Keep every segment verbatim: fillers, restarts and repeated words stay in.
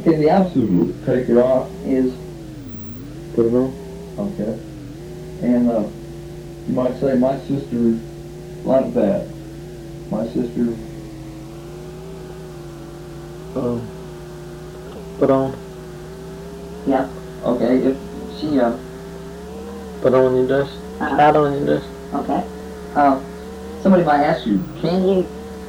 Okay, the absolute, take it off, is, Put it on. okay. And, uh, you might say, my sister like that. My sister, Um, put on. Yeah. okay, if she, uh, Put on your dress. Uh-huh. Try it on your dress. Okay. uh, somebody might ask you, Can you?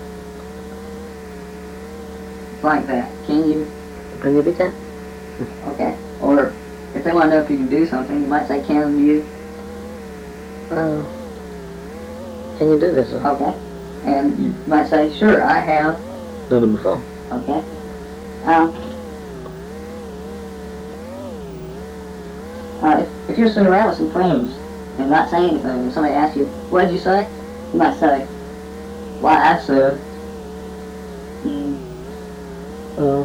Like that. Can you? Can you beat that? Okay. Or if they want to know if you can do something, you might say, can you? Uh, can you do this? Uh, Okay. And you might say, sure, I have. done it before. Okay. Um, uh, if, if you're sitting around with some friends and not saying anything, and somebody asks you, what did you say? You might say, why, I said, mm, Uh,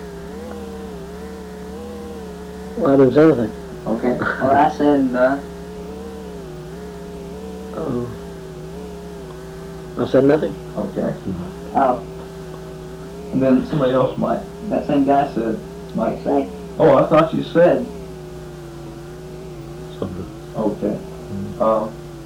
well, I didn't say anything. okay. Or I said, uh, Uh, I said nothing. okay. oh, And then somebody else might, that same guy said, might say, say, oh, I thought you said, Something. okay. Uh,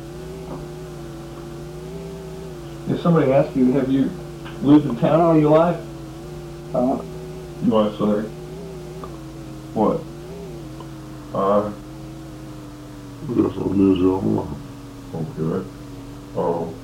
if somebody asks you, have you lived in town all your life? uh, You might say, what? Uh, Yes, I live here alone. okay. Oh,